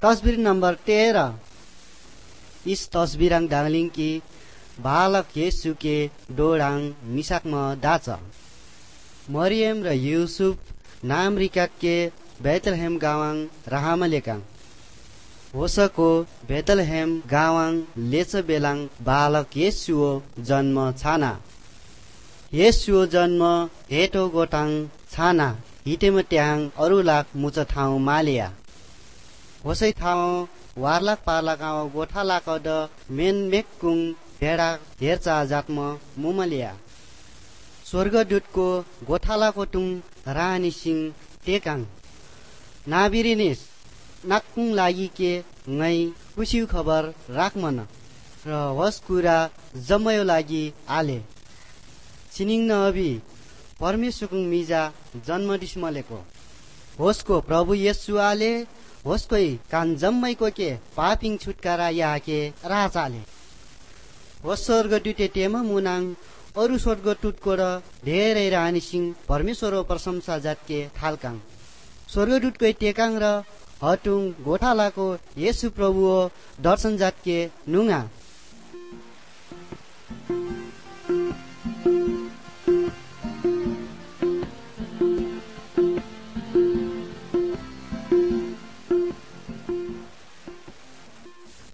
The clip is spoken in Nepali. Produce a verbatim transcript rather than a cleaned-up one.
तस्बिर नंबर तेरह। इस तस्बिरंग डांगलिंग की बालक येसु के डोरांग मिसाक म दाच मरियम र यूसुफ नाम रिकाक के बेतलहेम गावांग राहामलेकांग होसको बेतलहेम गावांग लेच बेलांग बालक येसुओ जन्म छाना येसुओ जन्म हेटो गोटांग छाना हिटेम ट्याङ अरु लाख मुच ठाउँ मालिया होसै ठाउँ वार्लाक पार्लाक आव गोठा लाक द मेन मेक्कुङ भेडा हेरचा जातम मुमलिया स्वर्गदूतको गोठालाको टुङ रानी सिंह टेकाङ नाबिरिनिस नाक्कुङ लागि के ngै खुसिउ खबर राखमन र वस कुरा जम्मयो लागि आले छिनिङ नबी परमेश्वरको मिजा जन्म दिसमलेको होसको प्रभु येशू आले होसकोइ कान जम्मैको के पापिङ छुटकारा याके राचाले होस स्वर्गदूते टेम मुनाङ अरु स्वर्गदूतको र धेरै रानी सिंह परमेश्वरको प्रशंसा जातके थालकाङ स्वर्गदूतको टेकाङ र हटुङ गोठालाको येशू प्रभु दर्शन जातके नुङा